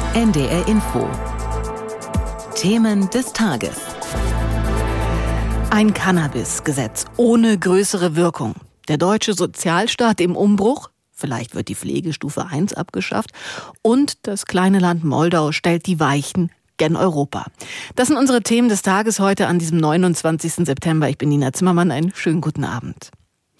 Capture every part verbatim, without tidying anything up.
N D R Info. Themen des Tages. Ein Cannabis-Gesetz ohne größere Wirkung. Der deutsche Sozialstaat im Umbruch. Vielleicht wird die Pflegestufe eins abgeschafft. Und das kleine Land Moldau stellt die Weichen gen Europa. Das sind unsere Themen des Tages heute an diesem neunundzwanzigsten September. Ich bin Nina Zimmermann. Einen schönen guten Abend.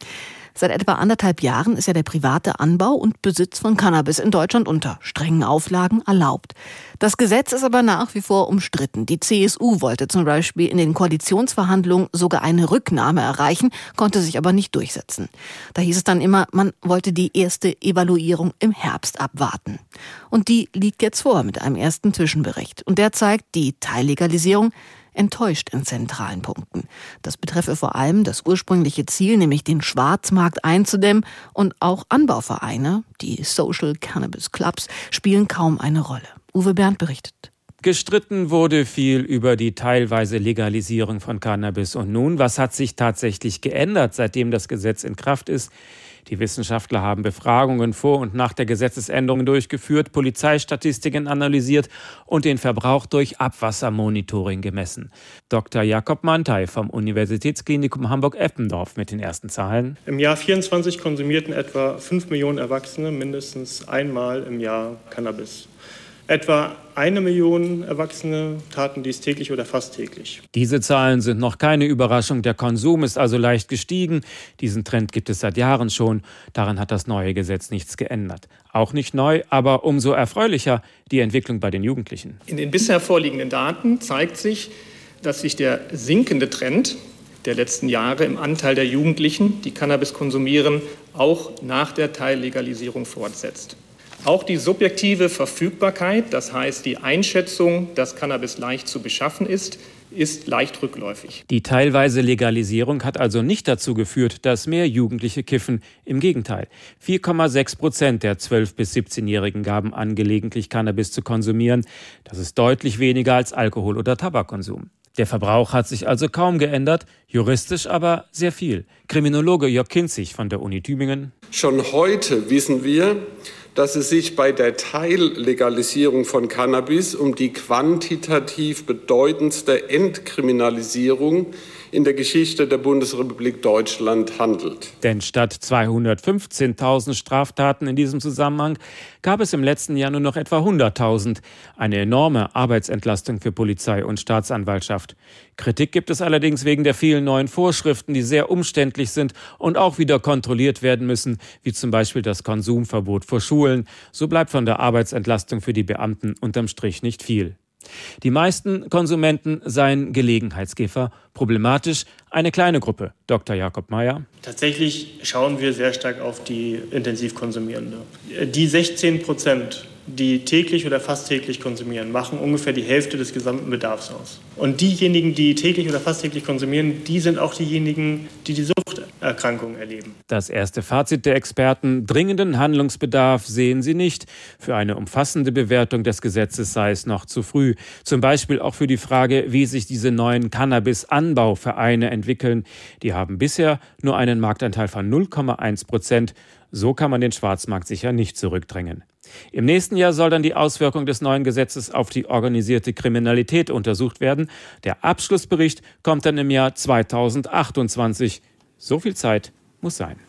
Seit etwa anderthalb Jahren ist ja der private Anbau und Besitz von Cannabis in Deutschland unter strengen Auflagen erlaubt. Das Gesetz ist aber nach wie vor umstritten. Die C S U wollte zum Beispiel in den Koalitionsverhandlungen sogar eine Rücknahme erreichen, konnte sich aber nicht durchsetzen. Da hieß es dann immer, man wollte die erste Evaluierung im Herbst abwarten. Und die liegt jetzt vor mit einem ersten Zwischenbericht. Und der zeigt, die Teillegalisierung enttäuscht in zentralen Punkten. Das betreffe vor allem das ursprüngliche Ziel, nämlich den Schwarzmarkt einzudämmen, und auch Anbauvereine, die Social Cannabis Clubs, spielen kaum eine Rolle. Uwe Bernd berichtet. Gestritten wurde viel über die teilweise Legalisierung von Cannabis. Und nun, was hat sich tatsächlich geändert, seitdem das Gesetz in Kraft ist? Die Wissenschaftler haben Befragungen vor und nach der Gesetzesänderung durchgeführt, Polizeistatistiken analysiert und den Verbrauch durch Abwassermonitoring gemessen. Doktor Jakob Mantei vom Universitätsklinikum Hamburg-Eppendorf mit den ersten Zahlen. Im Jahr vierundzwanzig konsumierten etwa fünf Millionen Erwachsene mindestens einmal im Jahr Cannabis. Etwa eine Million Erwachsene taten dies täglich oder fast täglich. Diese Zahlen sind noch keine Überraschung. Der Konsum ist also leicht gestiegen. Diesen Trend gibt es seit Jahren schon. Daran hat das neue Gesetz nichts geändert. Auch nicht neu, aber umso erfreulicher die Entwicklung bei den Jugendlichen. In den bisher vorliegenden Daten zeigt sich, dass sich der sinkende Trend der letzten Jahre im Anteil der Jugendlichen, die Cannabis konsumieren, auch nach der Teillegalisierung fortsetzt. Auch die subjektive Verfügbarkeit, das heißt die Einschätzung, dass Cannabis leicht zu beschaffen ist, ist leicht rückläufig. Die teilweise Legalisierung hat also nicht dazu geführt, dass mehr Jugendliche kiffen. Im Gegenteil. vier Komma sechs Prozent der zwölf- bis siebzehnjährigen gaben an, gelegentlich Cannabis zu konsumieren. Das ist deutlich weniger als Alkohol- oder Tabakkonsum. Der Verbrauch hat sich also kaum geändert, juristisch aber sehr viel. Kriminologe Jörg Kinzig von der Uni Tübingen. Schon heute wissen wir, dass es sich bei der Teillegalisierung von Cannabis um die quantitativ bedeutendste Entkriminalisierung in der Geschichte der Bundesrepublik Deutschland handelt. Denn statt zweihundertfünfzehntausend Straftaten in diesem Zusammenhang gab es im letzten Jahr nur noch etwa hunderttausend. Eine enorme Arbeitsentlastung für Polizei und Staatsanwaltschaft. Kritik gibt es allerdings wegen der vielen neuen Vorschriften, die sehr umständlich sind und auch wieder kontrolliert werden müssen, wie zum Beispiel das Konsumverbot vor Schulen. So bleibt von der Arbeitsentlastung für die Beamten unterm Strich nicht viel. Die meisten Konsumenten seien Gelegenheitskiffer. Problematisch eine kleine Gruppe. Doktor Jakob Meyer. Tatsächlich schauen wir sehr stark auf die Intensivkonsumierende. Die sechzehn Prozent, die täglich oder fast täglich konsumieren, machen ungefähr die Hälfte des gesamten Bedarfs aus. Und diejenigen, die täglich oder fast täglich konsumieren, die sind auch diejenigen, die die Suchterkrankungen erleben. Das erste Fazit der Experten: Dringenden Handlungsbedarf sehen sie nicht. Für eine umfassende Bewertung des Gesetzes sei es noch zu früh. Zum Beispiel auch für die Frage, wie sich diese neuen Cannabis-Anbauvereine entwickeln. Die haben bisher nur einen Marktanteil von null Komma eins Prozent. So kann man den Schwarzmarkt sicher nicht zurückdrängen. Im nächsten Jahr soll dann die Auswirkung des neuen Gesetzes auf die organisierte Kriminalität untersucht werden. Der Abschlussbericht kommt dann im Jahr zweitausendachtundzwanzig. So viel Zeit muss sein.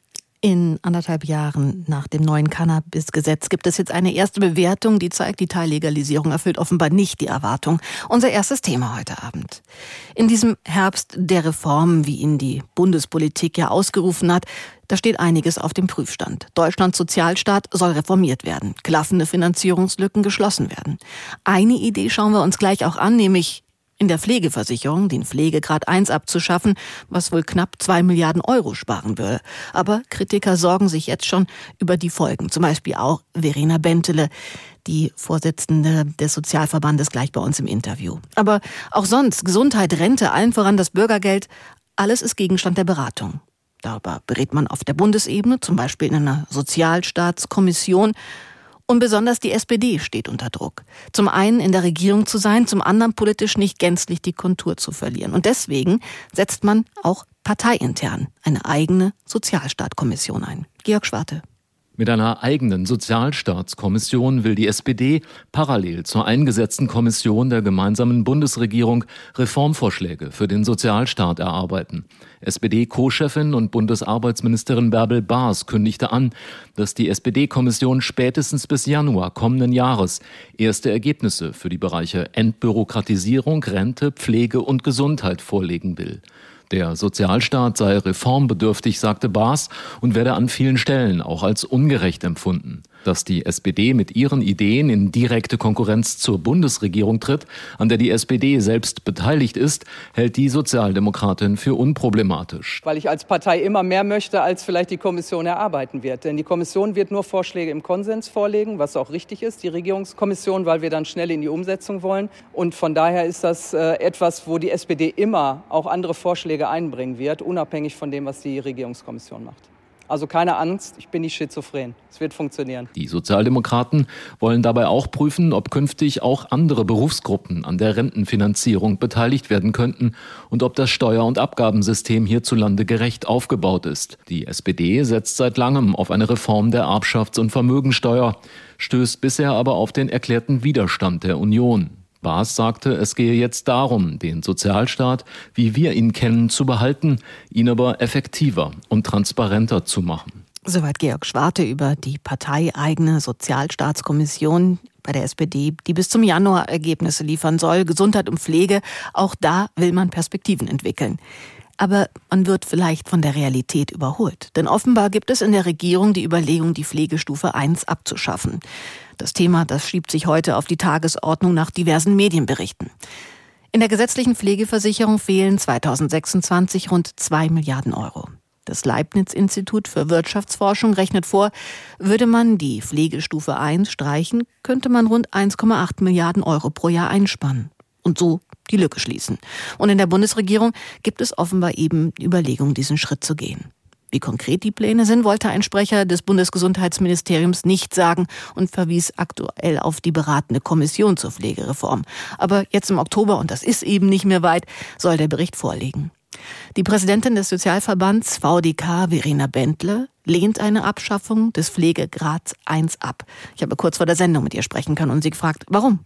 In anderthalb Jahren nach dem neuen Cannabis-Gesetz gibt es jetzt eine erste Bewertung, die zeigt, die Teillegalisierung erfüllt offenbar nicht die Erwartung. Unser erstes Thema heute Abend. In diesem Herbst der Reformen, wie ihn die Bundespolitik ja ausgerufen hat, da steht einiges auf dem Prüfstand. Deutschlands Sozialstaat soll reformiert werden, klaffende Finanzierungslücken geschlossen werden. Eine Idee schauen wir uns gleich auch an, nämlich in der Pflegeversicherung den Pflegegrad eins abzuschaffen, was wohl knapp zwei Milliarden Euro sparen würde. Aber Kritiker sorgen sich jetzt schon über die Folgen. Zum Beispiel auch Verena Bentele, die Vorsitzende des Sozialverbandes, gleich bei uns im Interview. Aber auch sonst, Gesundheit, Rente, allen voran das Bürgergeld, alles ist Gegenstand der Beratung. Darüber berät man auf der Bundesebene, zum Beispiel in einer Sozialstaatskommission. Und besonders die S P D steht unter Druck. Zum einen in der Regierung zu sein, zum anderen politisch nicht gänzlich die Kontur zu verlieren. Und deswegen setzt man auch parteiintern eine eigene Sozialstaatkommission ein. Georg Schwarte. Mit einer eigenen Sozialstaatskommission will die S P D parallel zur eingesetzten Kommission der gemeinsamen Bundesregierung Reformvorschläge für den Sozialstaat erarbeiten. S P D-Co-Chefin und Bundesarbeitsministerin Bärbel Baas kündigte an, dass die S P D-Kommission spätestens bis Januar kommenden Jahres erste Ergebnisse für die Bereiche Entbürokratisierung, Rente, Pflege und Gesundheit vorlegen will. Der Sozialstaat sei reformbedürftig, sagte Baas, und werde an vielen Stellen auch als ungerecht empfunden. Dass die S P D mit ihren Ideen in direkte Konkurrenz zur Bundesregierung tritt, an der die S P D selbst beteiligt ist, hält die Sozialdemokratin für unproblematisch. Weil ich als Partei immer mehr möchte, als vielleicht die Kommission erarbeiten wird. Denn die Kommission wird nur Vorschläge im Konsens vorlegen, was auch richtig ist, die Regierungskommission, weil wir dann schnell in die Umsetzung wollen. Und von daher ist das äh, etwas, wo die S P D immer auch andere Vorschläge einbringen wird, unabhängig von dem, was die Regierungskommission macht. Also keine Angst, ich bin nicht schizophren. Es wird funktionieren. Die Sozialdemokraten wollen dabei auch prüfen, ob künftig auch andere Berufsgruppen an der Rentenfinanzierung beteiligt werden könnten und ob das Steuer- und Abgabensystem hierzulande gerecht aufgebaut ist. Die S P D setzt seit langem auf eine Reform der Erbschafts- und Vermögensteuer, stößt bisher aber auf den erklärten Widerstand der Union. Baas sagte, es gehe jetzt darum, den Sozialstaat, wie wir ihn kennen, zu behalten, ihn aber effektiver und transparenter zu machen. Soweit Georg Schwarte über die parteieigene Sozialstaatskommission bei der S P D, die bis zum Januar Ergebnisse liefern soll. Gesundheit und Pflege, auch da will man Perspektiven entwickeln. Aber man wird vielleicht von der Realität überholt. Denn offenbar gibt es in der Regierung die Überlegung, die Pflegestufe eins abzuschaffen. Das Thema, das schiebt sich heute auf die Tagesordnung nach diversen Medienberichten. In der gesetzlichen Pflegeversicherung fehlen zweitausendsechsundzwanzig rund zwei Milliarden Euro. Das Leibniz-Institut für Wirtschaftsforschung rechnet vor, würde man die Pflegestufe eins streichen, könnte man rund eins Komma acht Milliarden Euro pro Jahr einsparen. Und so die Lücke schließen. Und in der Bundesregierung gibt es offenbar eben die Überlegung, diesen Schritt zu gehen. Wie konkret die Pläne sind, wollte ein Sprecher des Bundesgesundheitsministeriums nicht sagen und verwies aktuell auf die beratende Kommission zur Pflegereform. Aber jetzt im Oktober, und das ist eben nicht mehr weit, soll der Bericht vorliegen. Die Präsidentin des Sozialverbands V D K, Verena Bendle, lehnt eine Abschaffung des Pflegegrads eins ab. Ich habe kurz vor der Sendung mit ihr sprechen können und sie gefragt, warum?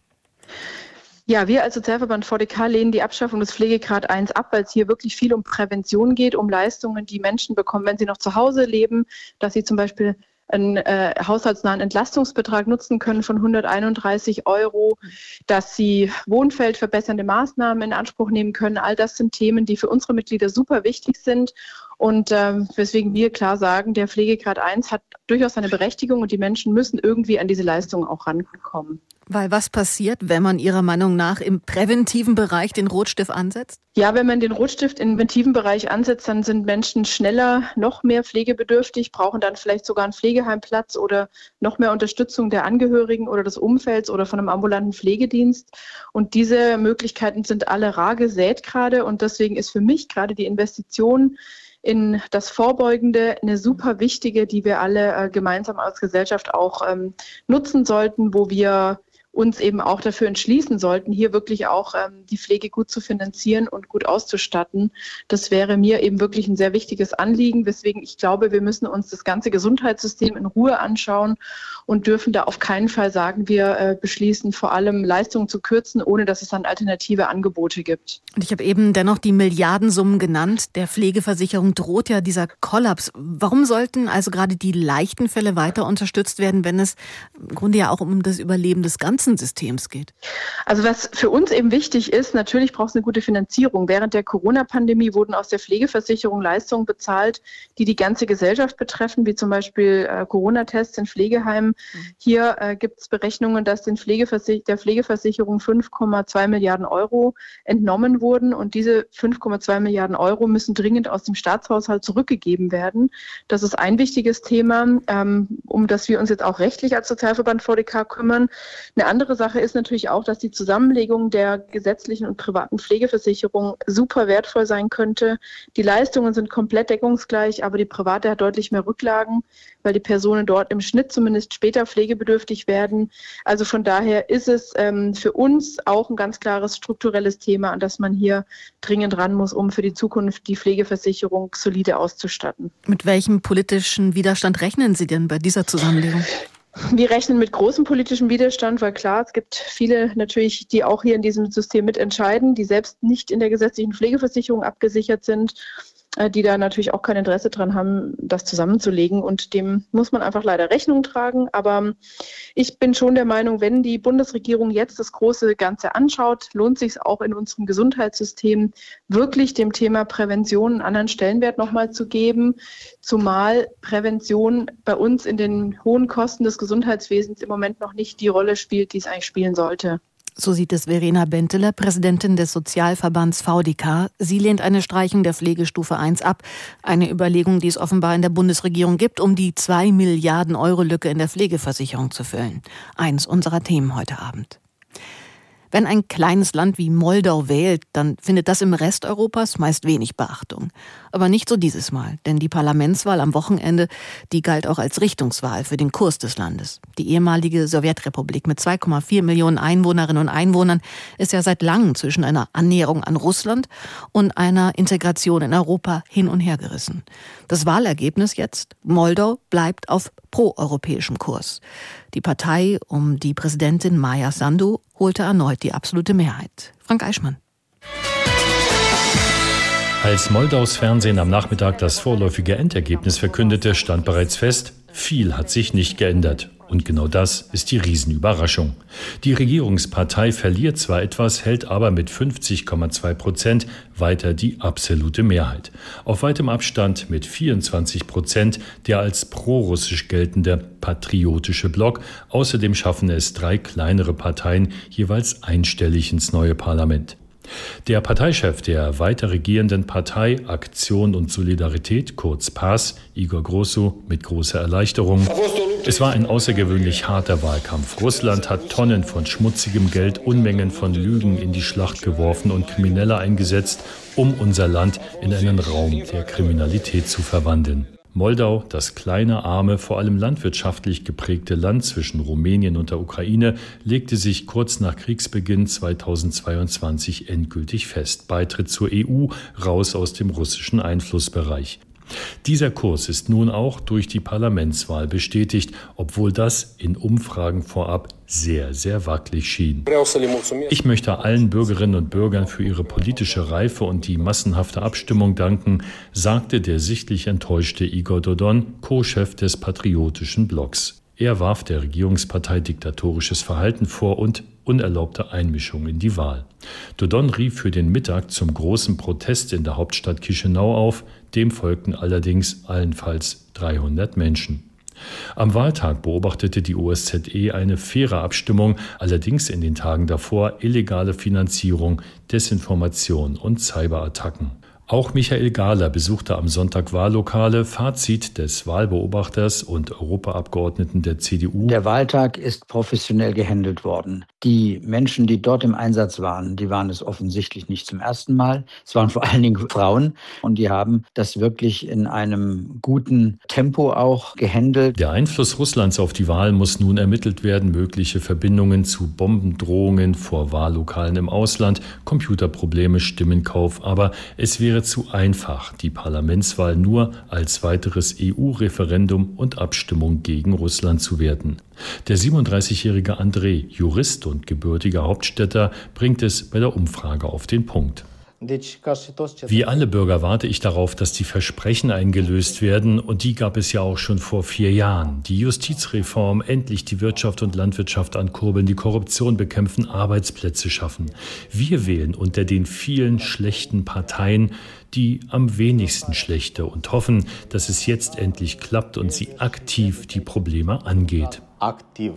Ja, wir als Sozialverband V D K lehnen die Abschaffung des Pflegegrad eins ab, weil es hier wirklich viel um Prävention geht, um Leistungen, die Menschen bekommen, wenn sie noch zu Hause leben, dass sie zum Beispiel einen äh, haushaltsnahen Entlastungsbetrag nutzen können von hunderteinunddreißig Euro, dass sie wohnfeldverbessernde Maßnahmen in Anspruch nehmen können. All das sind Themen, die für unsere Mitglieder super wichtig sind. Und ähm, weswegen wir klar sagen, der Pflegegrad eins hat durchaus seine Berechtigung und die Menschen müssen irgendwie an diese Leistungen auch rankommen. Weil was passiert, wenn man Ihrer Meinung nach im präventiven Bereich den Rotstift ansetzt? Ja, wenn man den Rotstift im präventiven Bereich ansetzt, dann sind Menschen schneller noch mehr pflegebedürftig, brauchen dann vielleicht sogar einen Pflegeheimplatz oder noch mehr Unterstützung der Angehörigen oder des Umfelds oder von einem ambulanten Pflegedienst. Und diese Möglichkeiten sind alle rar gesät gerade. Und deswegen ist für mich gerade die Investition in das Vorbeugende eine super wichtige, die wir alle äh, gemeinsam als Gesellschaft auch ähm, nutzen sollten, wo wir uns eben auch dafür entschließen sollten, hier wirklich auch ähm, die Pflege gut zu finanzieren und gut auszustatten. Das wäre mir eben wirklich ein sehr wichtiges Anliegen, weswegen ich glaube, wir müssen uns das ganze Gesundheitssystem in Ruhe anschauen und dürfen da auf keinen Fall sagen, wir äh, beschließen vor allem Leistungen zu kürzen, ohne dass es dann alternative Angebote gibt. Und ich habe eben dennoch die Milliardensummen genannt. Der Pflegeversicherung droht ja dieser Kollaps. Warum sollten also gerade die leichten Fälle weiter unterstützt werden, wenn es im Grunde ja auch um das Überleben des ganzen Systems geht? Also was für uns eben wichtig ist, natürlich braucht es eine gute Finanzierung. Während der Corona-Pandemie wurden aus der Pflegeversicherung Leistungen bezahlt, die die ganze Gesellschaft betreffen, wie zum Beispiel äh, Corona-Tests in Pflegeheimen. Mhm. Hier äh, gibt es Berechnungen, dass den Pflegeversich- der Pflegeversicherung fünf Komma zwei Milliarden Euro entnommen wurden und diese fünf Komma zwei Milliarden Euro müssen dringend aus dem Staatshaushalt zurückgegeben werden. Das ist ein wichtiges Thema, ähm, um das wir uns jetzt auch rechtlich als Sozialverband V D K kümmern. Eine andere Sache ist natürlich auch, dass die Zusammenlegung der gesetzlichen und privaten Pflegeversicherungen super wertvoll sein könnte. Die Leistungen sind komplett deckungsgleich, aber die private hat deutlich mehr Rücklagen, weil die Personen dort im Schnitt zumindest später pflegebedürftig werden. Also von daher ist es ähm, für uns auch ein ganz klares strukturelles Thema, an das man hier dringend ran muss, um für die Zukunft die Pflegeversicherung solide auszustatten. Mit welchem politischen Widerstand rechnen Sie denn bei dieser Zusammenlegung? Wir rechnen mit großem politischem Widerstand, weil klar, es gibt viele natürlich, die auch hier in diesem System mitentscheiden, die selbst nicht in der gesetzlichen Pflegeversicherung abgesichert sind, die da natürlich auch kein Interesse dran haben, das zusammenzulegen. Und dem muss man einfach leider Rechnung tragen. Aber ich bin schon der Meinung, wenn die Bundesregierung jetzt das große Ganze anschaut, lohnt sich es auch in unserem Gesundheitssystem wirklich dem Thema Prävention einen anderen Stellenwert nochmal zu geben. Zumal Prävention bei uns in den hohen Kosten des Gesundheitswesens im Moment noch nicht die Rolle spielt, die es eigentlich spielen sollte. So sieht es Verena Benteler, Präsidentin des Sozialverbands V D K. Sie lehnt eine Streichung der Pflegestufe eins ab. Eine Überlegung, die es offenbar in der Bundesregierung gibt, um die zwei Milliarden Euro Lücke in der Pflegeversicherung zu füllen. Eins unserer Themen heute Abend. Wenn ein kleines Land wie Moldau wählt, dann findet das im Rest Europas meist wenig Beachtung. Aber nicht so dieses Mal, denn die Parlamentswahl am Wochenende, die galt auch als Richtungswahl für den Kurs des Landes. Die ehemalige Sowjetrepublik mit zwei Komma vier Millionen Einwohnerinnen und Einwohnern ist ja seit langem zwischen einer Annäherung an Russland und einer Integration in Europa hin und her gerissen. Das Wahlergebnis jetzt? Moldau bleibt auf proeuropäischem Kurs. Die Partei um die Präsidentin Maia Sandu holte erneut die absolute Mehrheit. Frank Eichmann. Als Moldaus Fernsehen am Nachmittag das vorläufige Endergebnis verkündete, stand bereits fest, viel hat sich nicht geändert. Und genau das ist die Riesenüberraschung. Die Regierungspartei verliert zwar etwas, hält aber mit fünfzig Komma zwei Prozent weiter die absolute Mehrheit. Auf weitem Abstand mit vierundzwanzig Prozent der als prorussisch geltende patriotische Block. Außerdem schaffen es drei kleinere Parteien jeweils einstellig ins neue Parlament. Der Parteichef der weiter regierenden Partei Aktion und Solidarität, kurz P A S, Igor Grosu, mit großer Erleichterung. Es war ein außergewöhnlich harter Wahlkampf. Russland hat Tonnen von schmutzigem Geld, Unmengen von Lügen in die Schlacht geworfen und Kriminelle eingesetzt, um unser Land in einen Raum der Kriminalität zu verwandeln. Moldau, das kleine, arme, vor allem landwirtschaftlich geprägte Land zwischen Rumänien und der Ukraine, legte sich kurz nach Kriegsbeginn zweitausendzweiundzwanzig endgültig fest. Beitritt zur E U, raus aus dem russischen Einflussbereich. Dieser Kurs ist nun auch durch die Parlamentswahl bestätigt, obwohl das in Umfragen vorab sehr, sehr wackelig schien. Ich möchte allen Bürgerinnen und Bürgern für ihre politische Reife und die massenhafte Abstimmung danken, sagte der sichtlich enttäuschte Igor Dodon, Co-Chef des Patriotischen Blocks. Er warf der Regierungspartei diktatorisches Verhalten vor und unerlaubte Einmischung in die Wahl. Dodon rief für den Mittag zum großen Protest in der Hauptstadt Chișinău auf, dem folgten allerdings allenfalls dreihundert Menschen. Am Wahltag beobachtete die O S Z E eine faire Abstimmung, allerdings in den Tagen davor illegale Finanzierung, Desinformation und Cyberattacken. Auch Michael Gahler besuchte am Sonntag Wahllokale. Fazit des Wahlbeobachters und Europaabgeordneten der C D U. Der Wahltag ist professionell gehandelt worden. Die Menschen, die dort im Einsatz waren, die waren es offensichtlich nicht zum ersten Mal. Es waren vor allen Dingen Frauen und die haben das wirklich in einem guten Tempo auch gehandelt. Der Einfluss Russlands auf die Wahl muss nun ermittelt werden. Mögliche Verbindungen zu Bombendrohungen vor Wahllokalen im Ausland, Computerprobleme, Stimmenkauf. Aber es wäre zu einfach, die Parlamentswahl nur als weiteres E U-Referendum und Abstimmung gegen Russland zu werten. Der siebenunddreißigjährige Andrei, Jurist und gebürtiger Hauptstädter, bringt es bei der Umfrage auf den Punkt. Wie alle Bürger warte ich darauf, dass die Versprechen eingelöst werden, und die gab es ja auch schon vor vier Jahren. Die Justizreform, endlich die Wirtschaft und Landwirtschaft ankurbeln, die Korruption bekämpfen, Arbeitsplätze schaffen. Wir wählen unter den vielen schlechten Parteien die am wenigsten schlechte und hoffen, dass es jetzt endlich klappt und sie aktiv die Probleme angeht. Aktiv.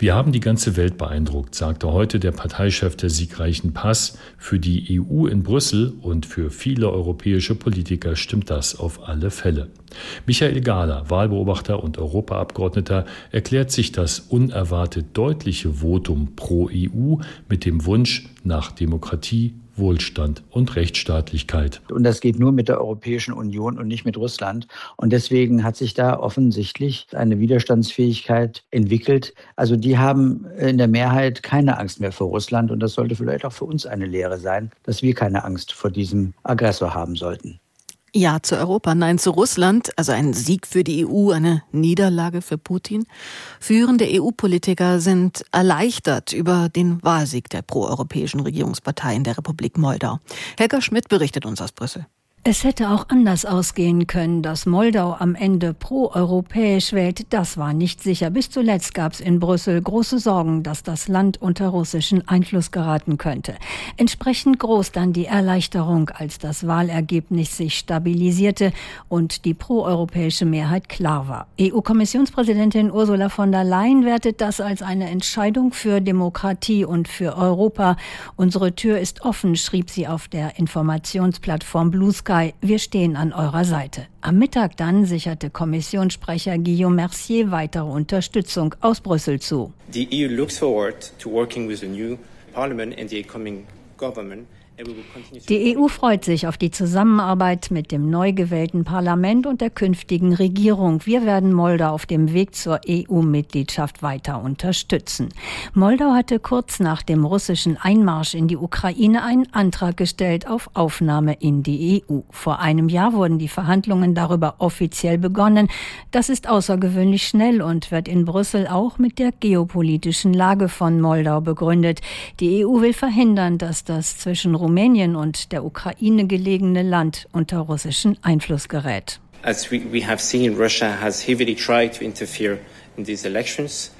Wir haben die ganze Welt beeindruckt, sagte heute der Parteichef der siegreichen P A S. Für die E U in Brüssel und für viele europäische Politiker stimmt das auf alle Fälle. Michael Gahler, Wahlbeobachter und Europaabgeordneter, erklärt sich das unerwartet deutliche Votum pro E U mit dem Wunsch nach Demokratie, Wohlstand und Rechtsstaatlichkeit. Und das geht nur mit der Europäischen Union und nicht mit Russland. Und deswegen hat sich da offensichtlich eine Widerstandsfähigkeit entwickelt. Also die haben in der Mehrheit keine Angst mehr vor Russland. Und das sollte vielleicht auch für uns eine Lehre sein, dass wir keine Angst vor diesem Aggressor haben sollten. Ja zu Europa, nein zu Russland, also ein Sieg für die E U, eine Niederlage für Putin. Führende E U-Politiker sind erleichtert über den Wahlsieg der proeuropäischen Regierungspartei in der Republik Moldau. Helga Schmidt berichtet uns aus Brüssel. Es hätte auch anders ausgehen können, dass Moldau am Ende pro-europäisch wählt. Das war nicht sicher. Bis zuletzt gab es in Brüssel große Sorgen, dass das Land unter russischen Einfluss geraten könnte. Entsprechend groß dann die Erleichterung, als das Wahlergebnis sich stabilisierte und die proeuropäische Mehrheit klar war. E U-Kommissionspräsidentin Ursula von der Leyen wertet das als eine Entscheidung für Demokratie und für Europa. Unsere Tür ist offen, schrieb sie auf der Informationsplattform Blue Sky. Wir stehen an eurer Seite. Am Mittag dann sicherte Kommissionssprecher Guillaume Mercier weitere Unterstützung aus Brüssel zu. The E U looks forward to working with the new Parliament and the coming government. Die E U freut sich auf die Zusammenarbeit mit dem neu gewählten Parlament und der künftigen Regierung. Wir werden Moldau auf dem Weg zur E U-Mitgliedschaft weiter unterstützen. Moldau hatte kurz nach dem russischen Einmarsch in die Ukraine einen Antrag gestellt auf Aufnahme in die E U. Vor einem Jahr wurden die Verhandlungen darüber offiziell begonnen. Das ist außergewöhnlich schnell und wird in Brüssel auch mit der geopolitischen Lage von Moldau begründet. Die E U will verhindern, dass das zwischen Rumänien und der Ukraine gelegene Land unter russischen Einfluss gerät. As we, we have seen, Russia has heavily tried to interfere in these elections.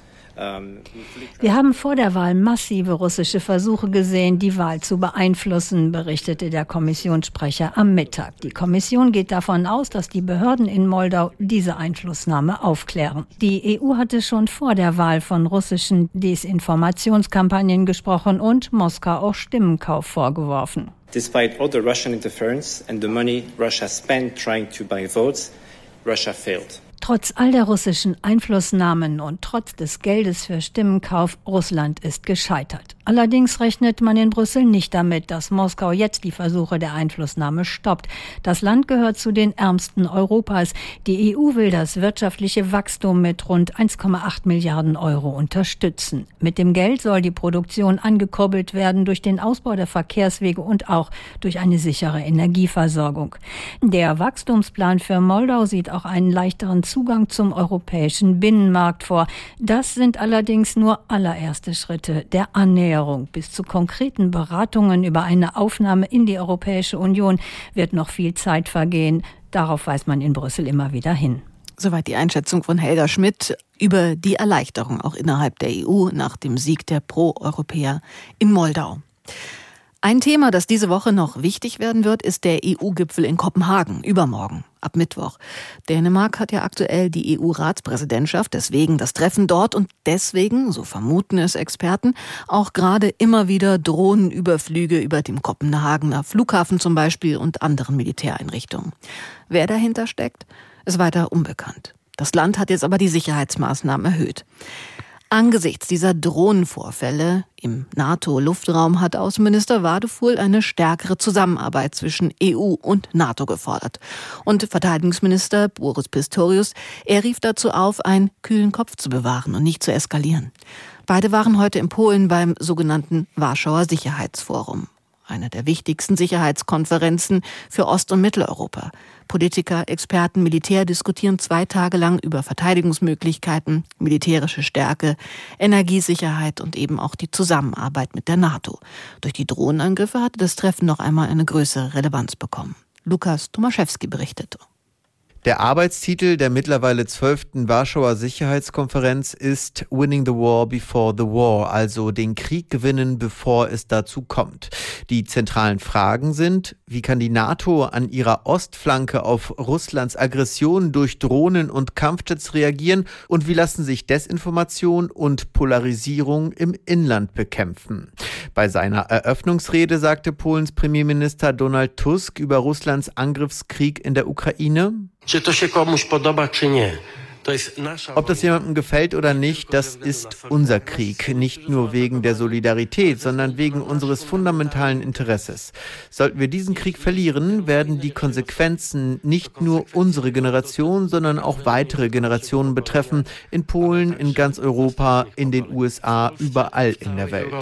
Wir haben vor der Wahl massive russische Versuche gesehen, die Wahl zu beeinflussen, berichtete der Kommissionssprecher am Mittag. Die Kommission geht davon aus, dass die Behörden in Moldau diese Einflussnahme aufklären. Die E U hatte schon vor der Wahl von russischen Desinformationskampagnen gesprochen und Moskau auch Stimmenkauf vorgeworfen. Despite all the Russian interference and the money Russia spent trying to buy votes, Russia failed. Trotz all der russischen Einflussnahmen und trotz des Geldes für Stimmenkauf, Russland ist gescheitert. Allerdings rechnet man in Brüssel nicht damit, dass Moskau jetzt die Versuche der Einflussnahme stoppt. Das Land gehört zu den ärmsten Europas. Die E U will das wirtschaftliche Wachstum mit rund eins Komma acht Milliarden Euro unterstützen. Mit dem Geld soll die Produktion angekurbelt werden durch den Ausbau der Verkehrswege und auch durch eine sichere Energieversorgung. Der Wachstumsplan für Moldau sieht auch einen leichteren Zugang zum europäischen Binnenmarkt vor. Das sind allerdings nur allererste Schritte der Annäherung. Bis zu konkreten Beratungen über eine Aufnahme in die Europäische Union wird noch viel Zeit vergehen. Darauf weist man in Brüssel immer wieder hin. Soweit die Einschätzung von Helga Schmidt über die Erleichterung auch innerhalb der E U nach dem Sieg der Pro-Europäer in Moldau. Ein Thema, das diese Woche noch wichtig werden wird, ist der E U-Gipfel in Kopenhagen, übermorgen, ab Mittwoch. Dänemark hat ja aktuell die E U-Ratspräsidentschaft, deswegen das Treffen dort und deswegen, so vermuten es Experten, auch gerade immer wieder Drohnenüberflüge über dem Kopenhagener Flughafen zum Beispiel und anderen Militäreinrichtungen. Wer dahinter steckt, ist weiter unbekannt. Das Land hat jetzt aber die Sicherheitsmaßnahmen erhöht. Angesichts dieser Drohnenvorfälle im NATO-Luftraum hat Außenminister Wadefuhl eine stärkere Zusammenarbeit zwischen E U und NATO gefordert. Und Verteidigungsminister Boris Pistorius, er rief dazu auf, einen kühlen Kopf zu bewahren und nicht zu eskalieren. Beide waren heute in Polen beim sogenannten Warschauer Sicherheitsforum, einer der wichtigsten Sicherheitskonferenzen für Ost- und Mitteleuropa. Politiker, Experten, Militär diskutieren zwei Tage lang über Verteidigungsmöglichkeiten, militärische Stärke, Energiesicherheit und eben auch die Zusammenarbeit mit der NATO. Durch die Drohnenangriffe hatte das Treffen noch einmal eine größere Relevanz bekommen. Lukas Tomaszewski berichtete. Der Arbeitstitel der mittlerweile zwölften Warschauer Sicherheitskonferenz ist Winning the War Before the War, also den Krieg gewinnen, bevor es dazu kommt. Die zentralen Fragen sind, wie kann die NATO an ihrer Ostflanke auf Russlands Aggression durch Drohnen und Kampfjets reagieren und wie lassen sich Desinformation und Polarisierung im Inland bekämpfen. Bei seiner Eröffnungsrede sagte Polens Premierminister Donald Tusk über Russlands Angriffskrieg in der Ukraine: Ob das jemandem gefällt oder nicht, das ist unser Krieg. Nicht nur wegen der Solidarität, sondern wegen unseres fundamentalen Interesses. Sollten wir diesen Krieg verlieren, werden die Konsequenzen nicht nur unsere Generation, sondern auch weitere Generationen betreffen. In Polen, in ganz Europa, in den U S A, überall in der Welt.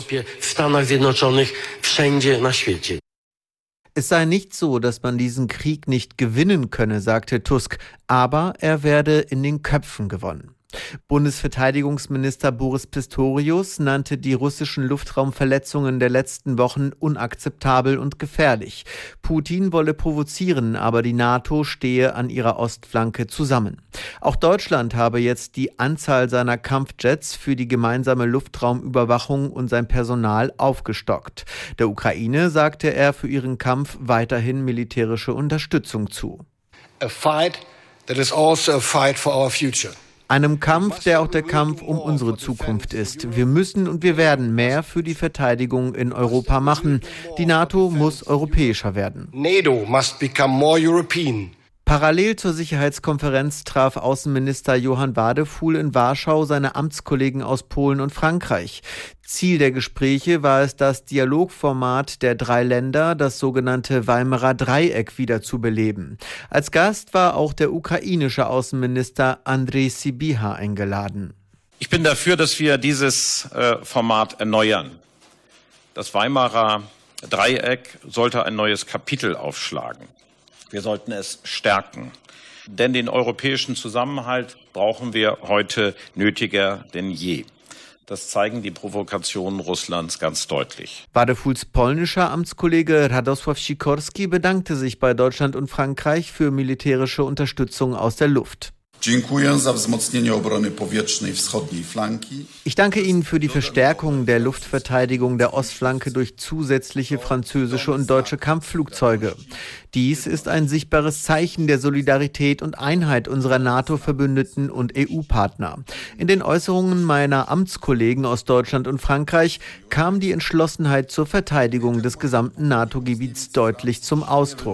Es sei nicht so, dass man diesen Krieg nicht gewinnen könne, sagte Tusk, aber er werde in den Köpfen gewonnen. Bundesverteidigungsminister Boris Pistorius nannte die russischen Luftraumverletzungen der letzten Wochen unakzeptabel und gefährlich. Putin wolle provozieren, aber die NATO stehe an ihrer Ostflanke zusammen. Auch Deutschland habe jetzt die Anzahl seiner Kampfjets für die gemeinsame Luftraumüberwachung und sein Personal aufgestockt. Der Ukraine sagte er für ihren Kampf weiterhin militärische Unterstützung zu. A fight that is also a fight for our future. Einem Kampf, der auch der Kampf um unsere Zukunft ist. Wir müssen und wir werden mehr für die Verteidigung in Europa machen. Die NATO muss europäischer werden. NATO must become more European. Parallel zur Sicherheitskonferenz traf Außenminister Johann Wadefuhl in Warschau seine Amtskollegen aus Polen und Frankreich. Ziel der Gespräche war es, das Dialogformat der drei Länder, das sogenannte Weimarer Dreieck, wieder zu beleben. Als Gast war auch der ukrainische Außenminister Andrej Sybiha eingeladen. Ich bin dafür, dass wir dieses äh, Format erneuern. Das Weimarer Dreieck sollte ein neues Kapitel aufschlagen. Wir sollten es stärken. Denn den europäischen Zusammenhalt brauchen wir heute nötiger denn je. Das zeigen die Provokationen Russlands ganz deutlich. Wadefuhls polnischer Amtskollege Radosław Sikorski bedankte sich bei Deutschland und Frankreich für militärische Unterstützung aus der Luft. Ich danke Ihnen für die Verstärkung der Luftverteidigung der Ostflanke durch zusätzliche französische und deutsche Kampfflugzeuge. Dies ist ein sichtbares Zeichen der Solidarität und Einheit unserer NATO-Verbündeten und E U-Partner. In den Äußerungen meiner Amtskollegen aus Deutschland und Frankreich kam die Entschlossenheit zur Verteidigung des gesamten NATO-Gebiets deutlich zum Ausdruck.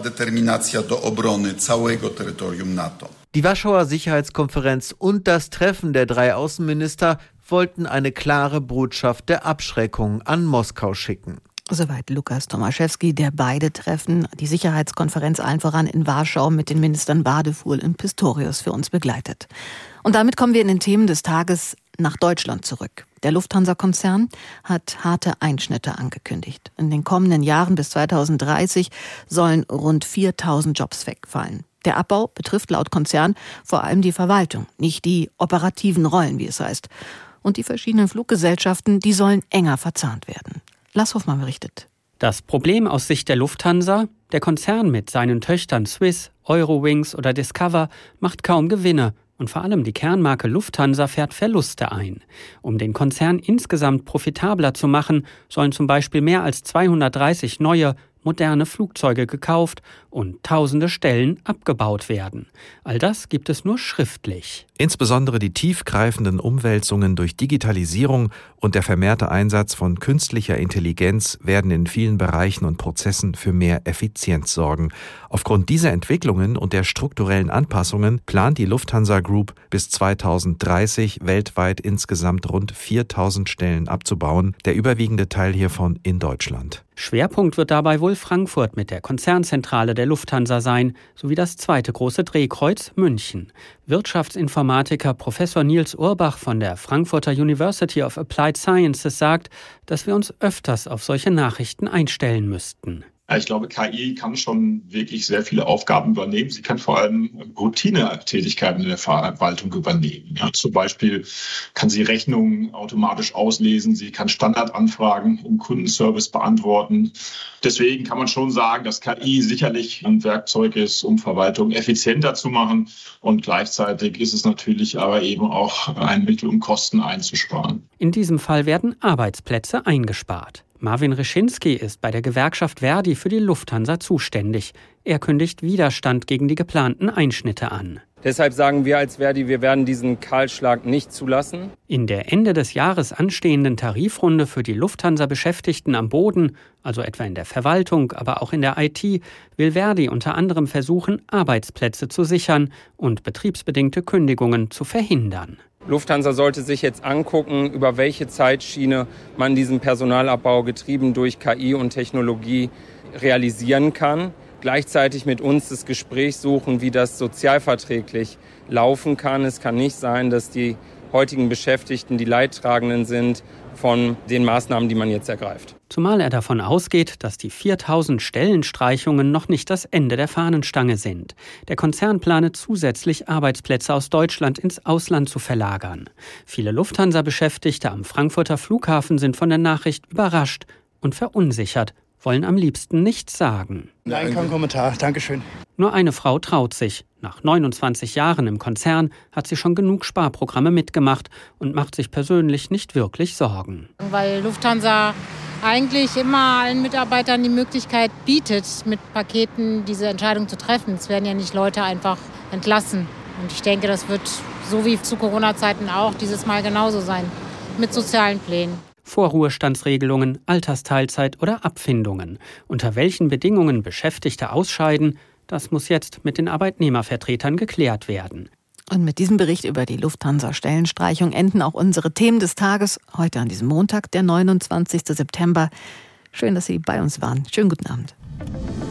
Die Warschauer Sicherheitskonferenz und das Treffen der drei Außenminister wollten eine klare Botschaft der Abschreckung an Moskau schicken. Soweit Lukas Tomaszewski, der beide Treffen, die Sicherheitskonferenz allen voran in Warschau mit den Ministern Wadefuhl und Pistorius für uns begleitet. Und damit kommen wir in den Themen des Tages nach Deutschland zurück. Der Lufthansa-Konzern hat harte Einschnitte angekündigt. In den kommenden Jahren bis zweitausenddreißig sollen rund viertausend Jobs wegfallen. Der Abbau betrifft laut Konzern vor allem die Verwaltung, nicht die operativen Rollen, wie es heißt. Und die verschiedenen Fluggesellschaften, die sollen enger verzahnt werden. Lars Hofmann berichtet. Das Problem aus Sicht der Lufthansa: Der Konzern mit seinen Töchtern Swiss, Eurowings oder Discover macht kaum Gewinne. Und vor allem die Kernmarke Lufthansa fährt Verluste ein. Um den Konzern insgesamt profitabler zu machen, sollen zum Beispiel mehr als zweihundertdreißig neue, moderne Flugzeuge gekauft und tausende Stellen abgebaut werden. All das gibt es nur schriftlich. Insbesondere die tiefgreifenden Umwälzungen durch Digitalisierung und der vermehrte Einsatz von künstlicher Intelligenz werden in vielen Bereichen und Prozessen für mehr Effizienz sorgen. Aufgrund dieser Entwicklungen und der strukturellen Anpassungen plant die Lufthansa Group bis zweitausenddreißig weltweit insgesamt rund viertausend Stellen abzubauen, der überwiegende Teil hiervon in Deutschland. Schwerpunkt wird dabei wohl Frankfurt mit der Konzernzentrale der Lufthansa sein, sowie das zweite große Drehkreuz München. Wirtschaftsinformatiker Professor Nils Urbach von der Frankfurter University of Applied Sciences sagt, dass wir uns öfters auf solche Nachrichten einstellen müssten. Ich glaube, K I kann schon wirklich sehr viele Aufgaben übernehmen. Sie kann vor allem Routinetätigkeiten in der Verwaltung übernehmen. Ja, zum Beispiel kann sie Rechnungen automatisch auslesen. Sie kann Standardanfragen im Kundenservice beantworten. Deswegen kann man schon sagen, dass K I sicherlich ein Werkzeug ist, um Verwaltung effizienter zu machen. Und gleichzeitig ist es natürlich aber eben auch ein Mittel, um Kosten einzusparen. In diesem Fall werden Arbeitsplätze eingespart. Marvin Reschinski ist bei der Gewerkschaft Verdi für die Lufthansa zuständig. Er kündigt Widerstand gegen die geplanten Einschnitte an. Deshalb sagen wir als Verdi, wir werden diesen Kahlschlag nicht zulassen. In der Ende des Jahres anstehenden Tarifrunde für die Lufthansa-Beschäftigten am Boden, also etwa in der Verwaltung, aber auch in der I T, will Verdi unter anderem versuchen, Arbeitsplätze zu sichern und betriebsbedingte Kündigungen zu verhindern. Lufthansa sollte sich jetzt angucken, über welche Zeitschiene man diesen Personalabbau getrieben durch K I und Technologie realisieren kann. Gleichzeitig mit uns das Gespräch suchen, wie das sozialverträglich laufen kann. Es kann nicht sein, dass die heutigen Beschäftigten die Leidtragenden sind von den Maßnahmen, die man jetzt ergreift. Zumal er davon ausgeht, dass die viertausend Stellenstreichungen noch nicht das Ende der Fahnenstange sind. Der Konzern plane zusätzlich Arbeitsplätze aus Deutschland ins Ausland zu verlagern. Viele Lufthansa-Beschäftigte am Frankfurter Flughafen sind von der Nachricht überrascht und verunsichert, wollen am liebsten nichts sagen. Nein, kein Kommentar. Dankeschön. Nur eine Frau traut sich. Nach neunundzwanzig Jahren im Konzern hat sie schon genug Sparprogramme mitgemacht und macht sich persönlich nicht wirklich Sorgen. Weil Lufthansa eigentlich immer allen Mitarbeitern die Möglichkeit bietet, mit Paketen diese Entscheidung zu treffen. Es werden ja nicht Leute einfach entlassen. Und ich denke, das wird so wie zu Corona-Zeiten auch dieses Mal genauso sein, mit sozialen Plänen. Vorruhestandsregelungen, Altersteilzeit oder Abfindungen. Unter welchen Bedingungen Beschäftigte ausscheiden, das muss jetzt mit den Arbeitnehmervertretern geklärt werden. Und mit diesem Bericht über die Lufthansa-Stellenstreichung enden auch unsere Themen des Tages. Heute an diesem Montag, der neunundzwanzigsten September. Schön, dass Sie bei uns waren. Schönen guten Abend.